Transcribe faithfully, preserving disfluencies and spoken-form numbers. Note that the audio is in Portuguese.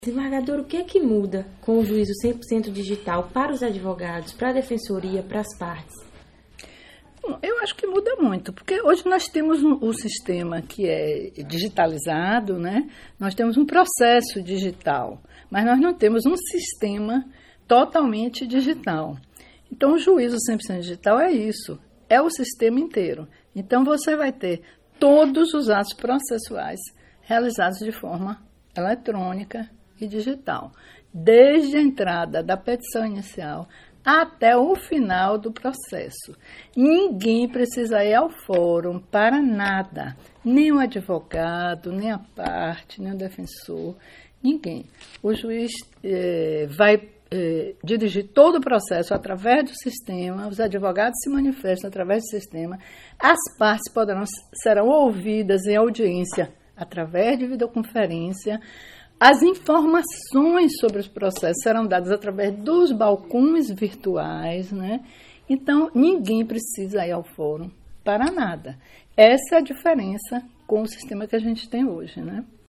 Desembargador, o que é que muda com o juízo cem por cento digital para os advogados, para a defensoria, para as partes? Bom, eu acho que muda muito, porque hoje nós temos um, um sistema que é digitalizado, né? Nós temos um processo digital, mas nós não temos um sistema totalmente digital. Então, o juízo cem por cento digital é isso, é o sistema inteiro. Então, você vai ter todos os atos processuais realizados de forma eletrônica e digital, desde a entrada da petição inicial até o final do processo. Ninguém precisa ir ao fórum para nada, nem o advogado, nem a parte, nem o defensor, ninguém. O juiz eh, vai eh, dirigir todo o processo através do sistema, os advogados se manifestam através do sistema, as partes poderão, serão ouvidas em audiência através de videoconferência. As informações sobre os processos serão dadas através dos balcões virtuais, né? Então, ninguém precisa ir ao fórum para nada. Essa é a diferença com o sistema que a gente tem hoje, né?